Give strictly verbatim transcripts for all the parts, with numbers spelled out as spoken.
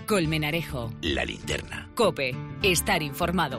Colmenarejo. La Linterna. COPE. Estar informado.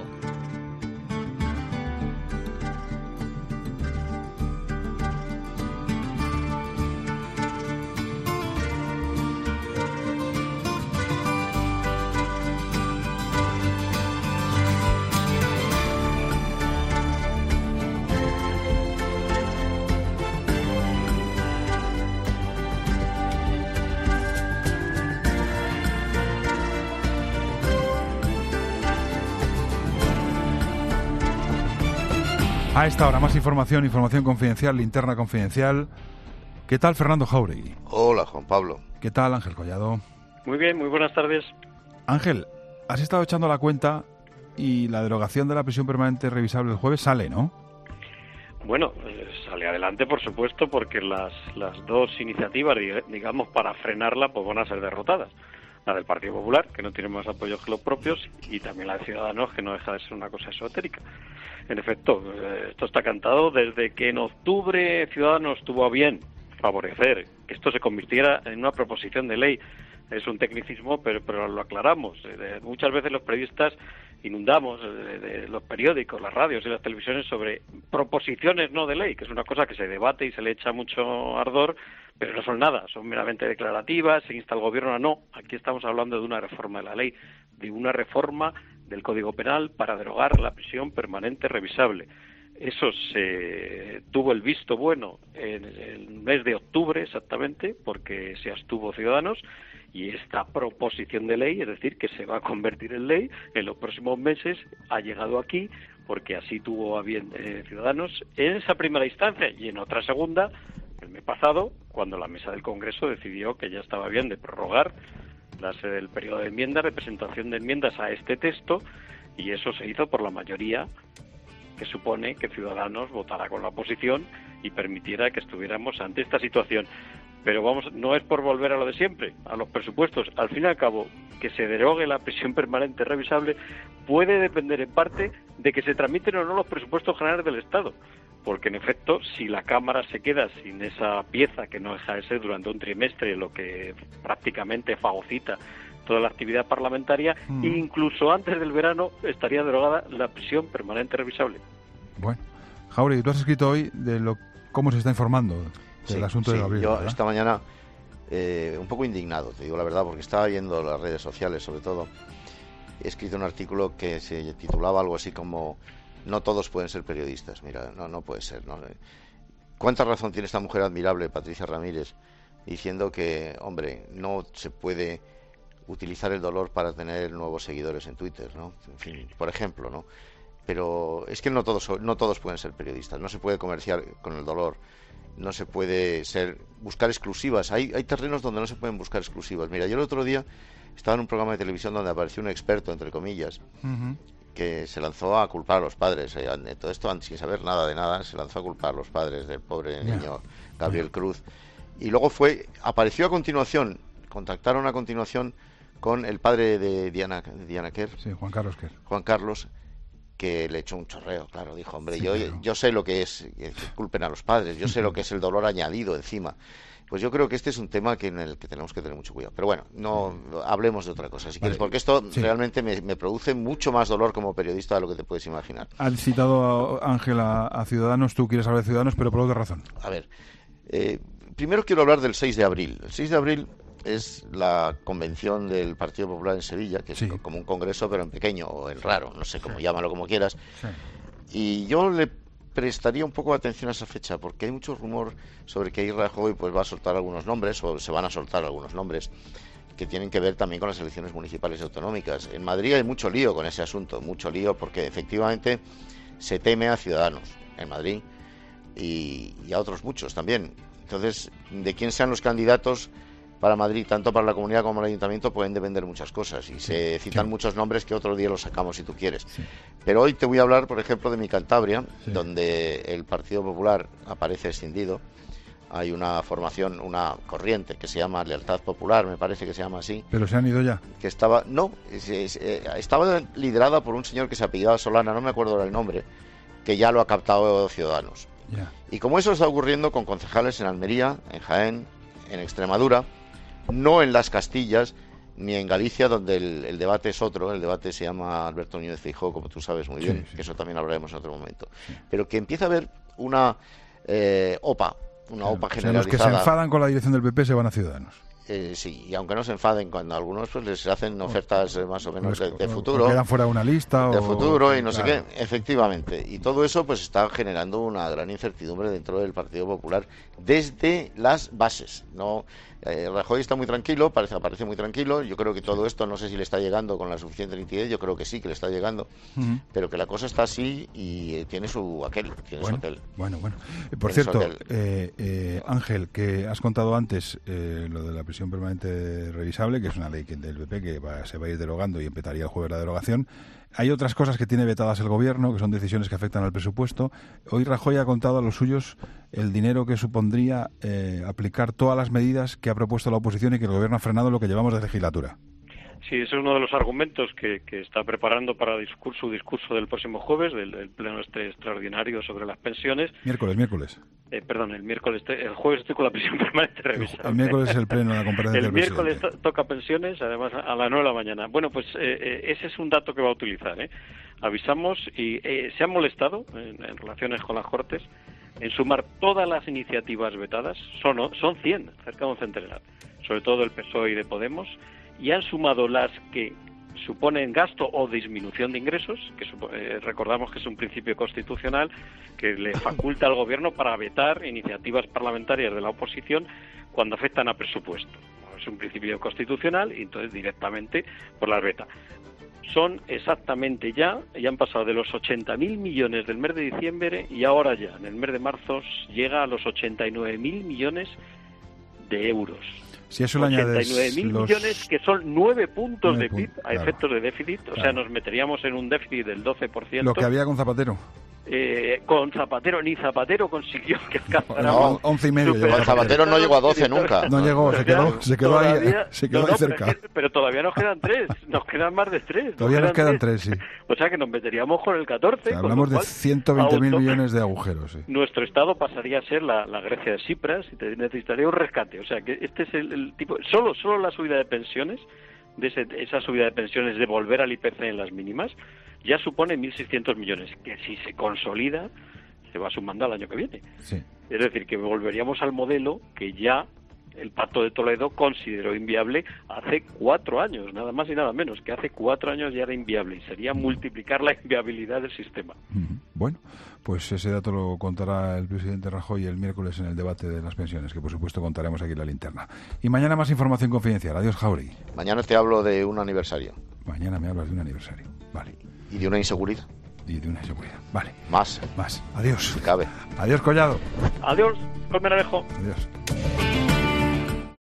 A esta hora, más información, información confidencial, linterna confidencial. ¿Qué tal, Fernando Jáuregui? Hola, Juan Pablo. ¿Qué tal, Ángel Collado? Muy bien, muy buenas tardes. Ángel, has estado echando la cuenta y la derogación de la prisión permanente revisable el jueves sale, ¿no? Bueno, eh, sale adelante, por supuesto, porque las, las dos iniciativas, digamos, para frenarla, pues van a ser derrotadas. La del Partido Popular, que no tiene más apoyos que los propios, y también la de Ciudadanos, que no deja de ser una cosa esotérica. En efecto, esto está cantado desde que en octubre Ciudadanos tuvo a bien favorecer que esto se convirtiera en una proposición de ley. Es un tecnicismo, pero, pero lo aclaramos. Muchas veces los periodistas inundamos de, de los periódicos, las radios y las televisiones sobre proposiciones no de ley, que es una cosa que se debate y se le echa mucho ardor, pero no son nada, son meramente declarativas, se insta al gobierno a no. Aquí estamos hablando de una reforma de la ley, de una reforma del Código Penal para derogar la prisión permanente revisable. Eso se tuvo el visto bueno en el mes de octubre exactamente, porque se abstuvo Ciudadanos, y esta proposición de ley, es decir, que se va a convertir en ley en los próximos meses, ha llegado aquí porque así tuvo a bien eh, Ciudadanos en esa primera instancia, y en otra segunda, el mes pasado, cuando la mesa del Congreso decidió que ya estaba bien de prorrogar las, el periodo de enmiendas, de presentación de enmiendas a este texto, y eso se hizo por la mayoría que supone que Ciudadanos votara con la oposición y permitiera que estuviéramos ante esta situación. Pero vamos, no es por volver a lo de siempre, a los presupuestos. Al fin y al cabo, que se derogue la prisión permanente revisable puede depender en parte de que se tramiten o no los presupuestos generales del Estado. Porque, en efecto, si la Cámara se queda sin esa pieza que no deja de ser durante un trimestre, lo que prácticamente fagocita toda la actividad parlamentaria, mm. incluso antes del verano estaría derogada la prisión permanente revisable. Bueno, Jáuregui, tú has escrito hoy de lo cómo se está informando del sí, asunto sí, de Gabriel. Yo ¿verdad? esta mañana eh, un poco indignado, te digo la verdad, porque estaba viendo las redes sociales, sobre todo. He escrito un artículo que se titulaba algo así como "No todos pueden ser periodistas". Mira, no, no puede ser, ¿no? ¿Cuánta razón tiene esta mujer admirable, Patricia Ramírez, diciendo que, hombre, no se puede utilizar el dolor para tener nuevos seguidores en Twitter, ¿no? En fin, por ejemplo, ¿no? Pero es que no todos no todos pueden ser periodistas, no se puede comerciar con el dolor, no se puede ser buscar exclusivas, hay hay terrenos donde no se pueden buscar exclusivas. Mira, yo el otro día estaba en un programa de televisión donde apareció un experto, entre comillas, uh-huh. que se lanzó a culpar a los padres, eh, de todo esto sin saber nada de nada, se lanzó a culpar a los padres del pobre yeah. niño Gabriel yeah. Cruz, y luego fue apareció a continuación, contactaron a continuación con el padre de Diana, Diana Quer, sí, Juan Carlos Quer. Juan Carlos, que le echó un chorreo, claro, dijo, hombre, sí, yo, claro. yo sé lo que es que culpen a los padres, yo sé lo que es el dolor añadido encima. Pues yo creo que este es un tema que en el que tenemos que tener mucho cuidado. Pero bueno, no sí. hablemos de otra cosa, si vale. quieres, porque esto sí. realmente me, me produce mucho más dolor como periodista de lo que te puedes imaginar. Han citado, Ángel, a, a Ciudadanos, tú quieres hablar de Ciudadanos, pero por otra razón. A ver, eh, primero quiero hablar del seis de abril. El seis de abril es la convención del Partido Popular en Sevilla, que es sí. como un congreso, pero en pequeño o en raro, no sé cómo sí. llámalo como quieras. Sí. Y yo le prestaría un poco de atención a esa fecha, porque hay mucho rumor sobre que ahí Rajoy pues va a soltar algunos nombres, o se van a soltar algunos nombres, que tienen que ver también con las elecciones municipales y autonómicas. En Madrid hay mucho lío con ese asunto, mucho lío, porque efectivamente se teme a Ciudadanos en Madrid y, y a otros muchos también. Entonces, de quién sean los candidatos para Madrid, tanto para la comunidad como para el ayuntamiento, pueden depender muchas cosas y se citan sí. muchos nombres que otro día los sacamos si tú quieres. Sí. Pero hoy te voy a hablar, por ejemplo, de mi Cantabria, sí. donde el Partido Popular aparece escindido. Hay una formación, una corriente que se llama Lealtad Popular, me parece que se llama así. ¿Pero se han ido ya? Que estaba, no, es, es, eh, estaba liderada por un señor que se apellidaba Solana, no me acuerdo ahora el nombre, que ya lo ha captado Ciudadanos. Yeah. Y como eso está ocurriendo con concejales en Almería, en Jaén, en Extremadura, no en las Castillas, ni en Galicia, donde el, el debate es otro. El debate se llama Alberto Núñez Feijóo, como tú sabes muy bien, sí, sí. que eso también hablaremos en otro momento. Sí. Pero que empieza a haber una eh, OPA, una claro, OPA generalizada. O sea, los que se enfadan con la dirección del P P se van a Ciudadanos. Eh, sí, y aunque no se enfaden, cuando a algunos pues les hacen ofertas eh, más o menos de, de futuro, o quedan fuera de una lista, de o... futuro y no claro. sé qué, efectivamente, y todo eso pues está generando una gran incertidumbre dentro del Partido Popular desde las bases. No, eh, Rajoy está muy tranquilo, parece aparece muy tranquilo. Yo creo que todo esto no sé si le está llegando con la suficiente nitidez. Yo creo que sí, que le está llegando, uh-huh. pero que la cosa está así y eh, tiene su aquel, tiene bueno, su hotel. Bueno, bueno. Eh, por tiene cierto, eh, eh, Ángel, que has contado antes eh, lo de la prisión permanente revisable, que es una ley que del P P que va, se va a ir derogando y empezaría el jueves la derogación. Hay otras cosas que tiene vetadas el gobierno, que son decisiones que afectan al presupuesto. Hoy Rajoy ha contado a los suyos el dinero que supondría eh, aplicar todas las medidas que ha propuesto la oposición y que el gobierno ha frenado en lo que llevamos de legislatura. Sí, ese es uno de los argumentos que, que está preparando para discurso, su discurso del próximo jueves, del, del pleno este extraordinario sobre las pensiones. Miércoles, miércoles. Eh, perdón, el miércoles, el jueves estoy con la prisión permanente revisable. El, el miércoles es el pleno de la comparecencia del del miércoles presidente. to- toca pensiones, además a las nueve de la mañana. Bueno, pues eh, eh, ese es un dato que va a utilizar. ¿eh? Avisamos y eh, se han molestado en, en relaciones con las Cortes en sumar todas las iniciativas vetadas, son, son cien, cerca de un centenar, sobre todo del P S O E y de Podemos, y han sumado las que suponen gasto o disminución de ingresos, que eh, recordamos que es un principio constitucional que le faculta al gobierno para vetar iniciativas parlamentarias de la oposición cuando afectan a presupuesto. Es un principio constitucional y entonces directamente por las veta. Son exactamente ya, ya han pasado de los ochenta mil millones del mes de diciembre y ahora ya, en el mes de marzo, llega a los ochenta y nueve mil millones de euros. Si eso le añades ochenta y nueve mil los... millones, que son nueve puntos nueve de P I B puntos, a claro, efectos de déficit, o claro. sea, nos meteríamos en un déficit del doce por ciento. Lo que había con Zapatero. Eh, con Zapatero, ni Zapatero consiguió que alcanzara no, once y medio. Con Zapatero. Zapatero no llegó a doce nunca. No llegó, se quedó, se quedó todavía, ahí, se quedó no, ahí no, cerca. Pero, pero todavía nos quedan tres, nos quedan más de tres. Todavía nos quedan tres. tres, sí. O sea que nos meteríamos con el catorce. O sea, hablamos de ciento veinte mil millones de agujeros. Sí. Nuestro Estado pasaría a ser la, la Grecia de Tsipras y te necesitaría un rescate. O sea que este es el, el tipo... Solo, solo la subida de pensiones, de ese, esa subida de pensiones de volver al I P C en las mínimas, ya supone mil seiscientos millones, que si se consolida se va sumando al año que viene. Sí. Es decir, que volveríamos al modelo que ya el Pacto de Toledo consideró inviable hace cuatro años, nada más y nada menos, que hace cuatro años ya era inviable y sería multiplicar la inviabilidad del sistema. Bueno, pues ese dato lo contará el presidente Rajoy el miércoles en el debate de las pensiones, que por supuesto contaremos aquí en La Linterna. Y mañana más información confidencial. Adiós, Jauregui. Mañana te hablo de un aniversario. Mañana me hablas de un aniversario. Vale. ¿Y de una inseguridad? Y de una inseguridad. Vale. Más. Más. Adiós. Si cabe. Adiós, Collado. Adiós, Colmenarejo. Adiós.